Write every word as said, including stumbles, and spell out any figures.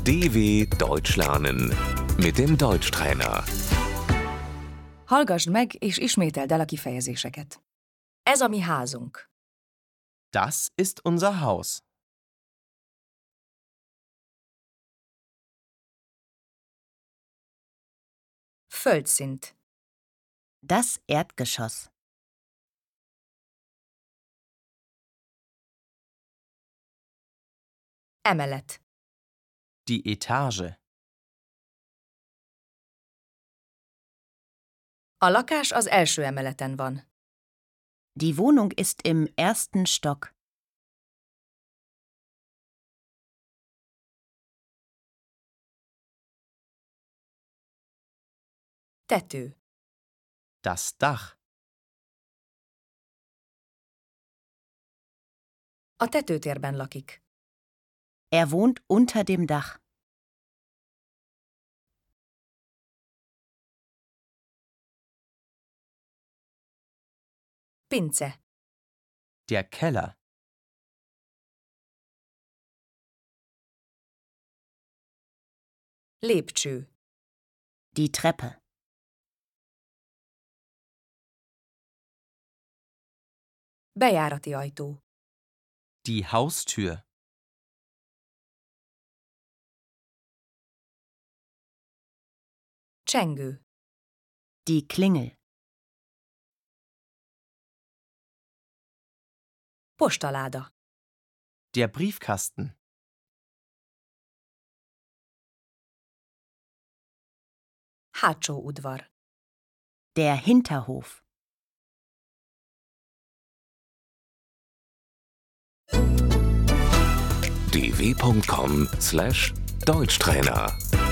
D W Deutsch lernen mit dem Deutschtrainer. Hallgasd meg és ismételd el a kifejezéseket. Ez a mi házunk. Das ist unser Haus. Földszint. Das Erdgeschoss. Emelet. Die Etage. A lakás az első emeleten van. Die Wohnung ist im ersten Stock. Tető. Das Dach. A tetőtérben lakik. Er wohnt unter dem Dach. Pince. Der Keller. Lépcső. Die Treppe. Bejárati ajtó. Die Haustür. Csengő. Die Klingel. Postaláda. Der Briefkasten. Hátsó udvar. Der Hinterhof. d w punkt com slash Deutschtrainer